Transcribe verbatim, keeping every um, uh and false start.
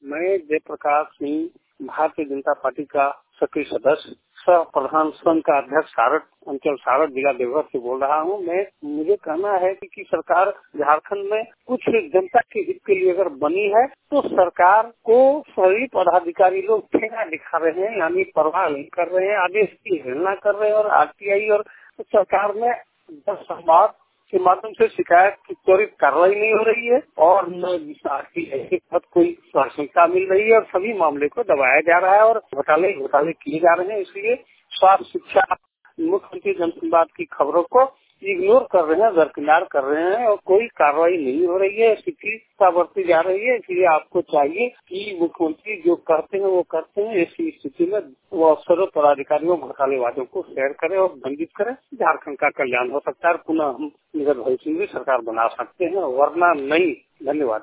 मैं जयप्रकाश सिंह भारतीय जनता पार्टी का सक्रिय सदस्य सह प्रधान संघ का अध्यक्ष सारठ अंचल सारठ जिला देवघर से बोल रहा हूँ। मैं मुझे कहना है कि, कि सरकार झारखंड में कुछ जनता के हित के लिए अगर बनी है तो सरकार को सभी पदाधिकारी लोग ठेका दिखा रहे हैं, यानी परवाह नहीं कर रहे हैं, आदेश की हेलना कर रहे हैं और आरटीआई और सरकार में संवाद के माध्यम से शिकायत की त्वरित कार्रवाई नहीं हो रही है और न आरटीआई के तहत कोई प्राथमिकता मिल रही है और सभी मामले को दबाया जा रहा है और घोटाले घोटाले किए जा रहे हैं। इसलिए स्वास्थ्य, शिक्षा, मुख्यमंत्री जन संवाद की खबरों को इग्नोर कर रहे हैं, दरकिनार कर रहे हैं और कोई कार्रवाई नहीं हो रही है, शिथिलता बढ़ती जा रही है। इसलिए आपको चाहिए कि मुख्यमंत्री जो करते हैं वो करते हैं, ऐसी स्थिति में वो अफसरों, पदाधिकारियों, घोटालेबाजों को शेयर करें और दंडित करें। झारखंड का कल्याण हो सकता है, पुनः हम निगत भविष्य में सरकार बना सकते हैं, वरना नहीं। धन्यवाद।